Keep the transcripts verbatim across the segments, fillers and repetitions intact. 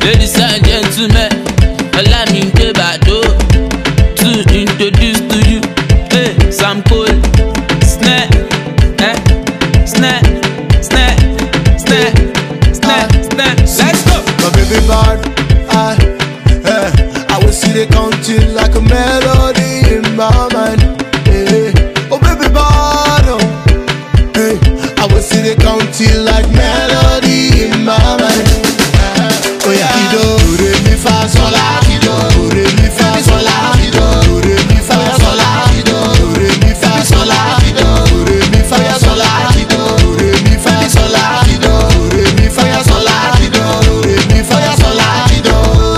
Ladies and gentlemen, allow me to bado to introduce to you, hey, Sam Cole, snare, eh, snare, snare, snare, snare, snare. Let's go. My baby bad, I, eh, I will see the counting like a melody in my mind. Hey, oh baby bad, oh, hey, I will see the counting like melody in my mind. Oh yeah, do re mi fa sol la, do re mi fa sol la, do re mi fa sol la, do re mi fa sol la, do re mi fa sol la, do re mi fa sol la, do re mi fa sol la, do re mi fa sol la, do.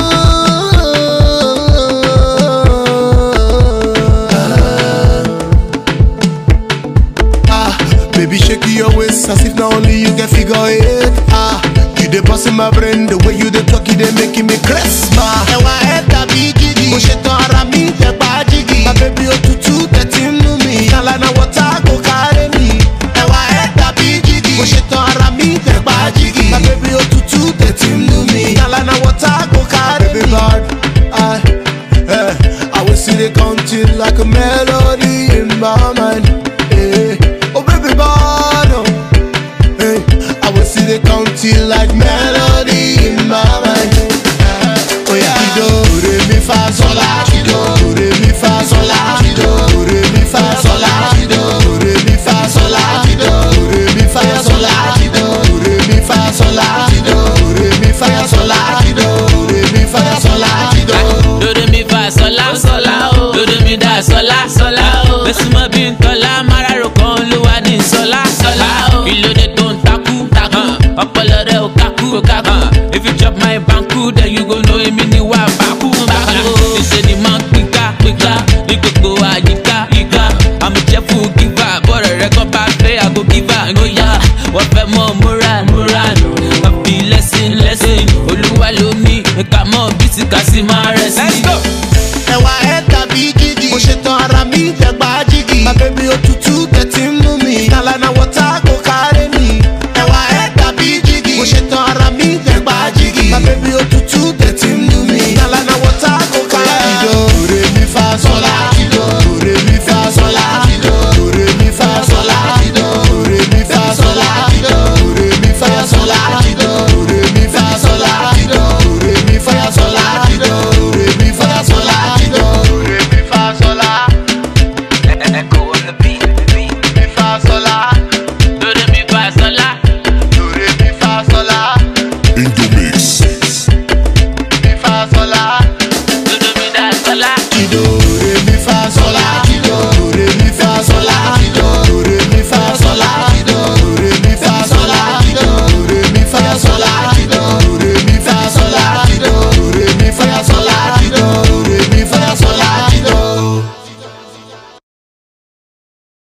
Ah, baby shake your waist as if not only you can figure it. Ah. They bustin' my brain, the way you dey talk, they making me crazy. Ẹ wá ẹ̀dá bí gidi, mo ṣe tán ara mi tẹ̀pá jìgì. My baby òtútù tẹ̀tí mú mi, kàlànà wọ́tá kò kárẹ́ mi. Ẹ wá ẹ̀dá bí gidi, mo ṣe tán ara mi tẹ̀pá jìgì. My baby òtútù tẹ̀tí mú mi, kàlànà wọ́tá kò kárẹ́ mi. Baby bad, I, eh, I will see the counting like a melody in my mind. Eh, oh baby bad, oh. Hey, I will see the counting like melody in my mind. Oh yeah, do re mi fa sol la, do re mi fa sol la, do re mi fa sol la, do re mi fa sol la, do re mi fa sol la, do re mi fa sol la, do re mi fa sol la, do re mi fa sol la, do re mi fa sol la, sol la, do re mi da sol la, sol la. Bẹ́sùn mọ́ bí n tọ́lá, márààrún kan ló wà ní sọ́lá, sọ́lá. Kí ló dé tó ń takú, takú, ọpọlọ rẹ ò kákú, ò kákú. If you chop my banku, then you go know èmi ni wà bákú, bákú. Ìṣe ni máa ń pínká, pínká, ní gbogbo àyíká, yíká. I'm a cheerful giver, bọ́ọ̀rọ̀ rẹ kọ́ bá fẹ́ àgbo giver. Ìgboyà, wọ́n fẹ́ mọ moral, moral. Wọ́n fi lẹ́sìn, lẹ́sìn. Olúwa ló ní, ìka mọ́ bí ti kà sí máa rẹ̀ sí.